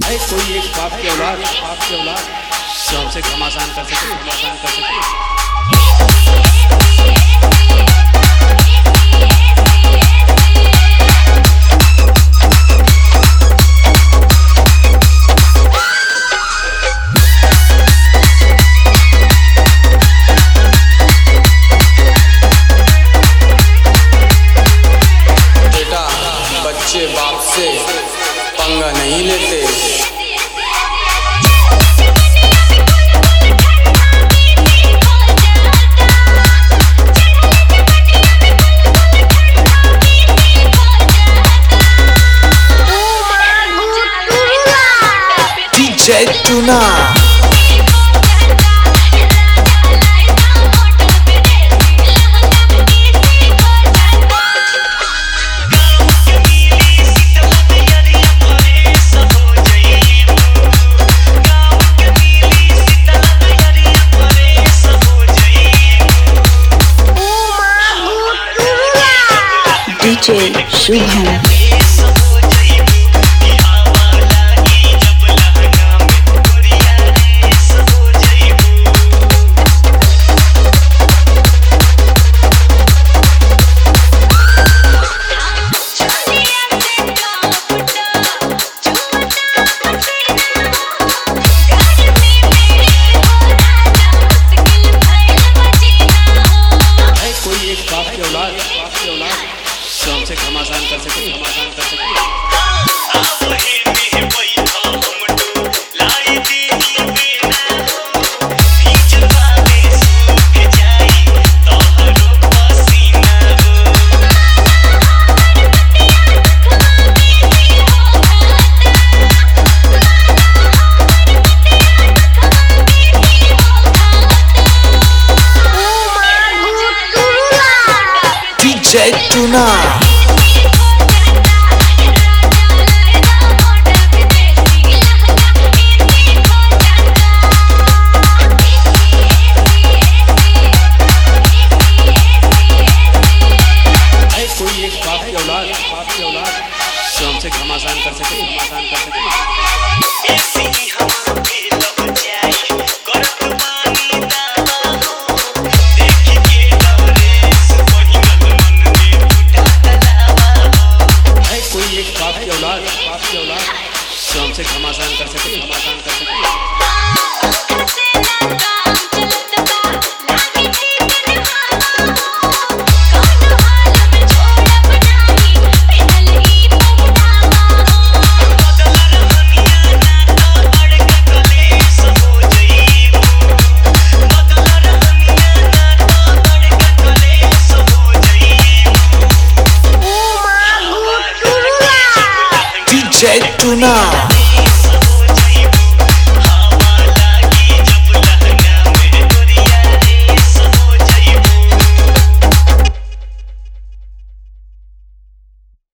है कोई एक बाप की औलाद जो हमसे घमासान कर सके। बच्चे बाप से पंगा नहीं लेते। DJ Tuna DJ Shubham जो हमसे घमासान कर सके। DJ Tuna कोई एक बाप की औलाद जो हमसे घमासान कर सके। कोई एक बाप की औलाद जो हमसे घमासान कर सके। DJ Tuna